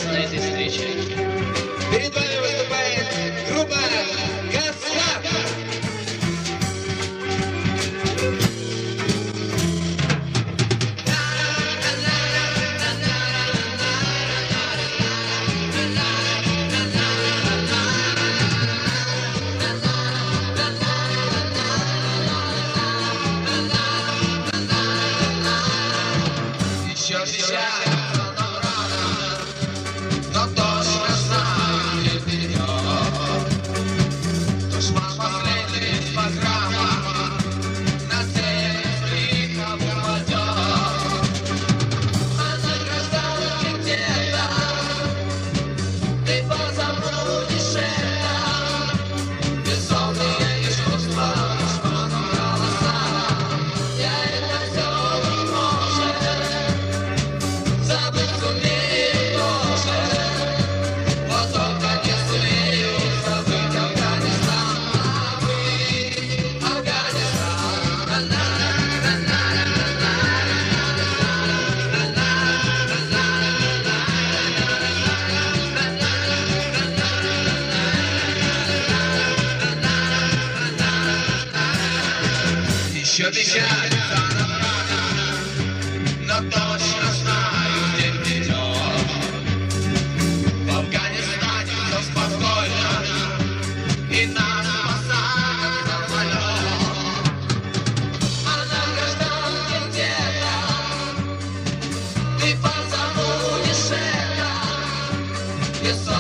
на этой встрече. Перед вами выступает группа «Каскад». Еще встречаем, но точно знаю, не вперед. Душман последняя программа на цель лихом упадет. А на гражданке где-то ты позабудешь это. Безумные чувства, душману голоса. Я это все не может. Забыть сумею тоже, вот только не сумею забыть Афганистан. А вы, Афганистан, еще печаль, но точно знаю, где вперед. В Афганистане все спокойно, и нас посадят на самолет. А на гражданке где-то ты позабудешь это.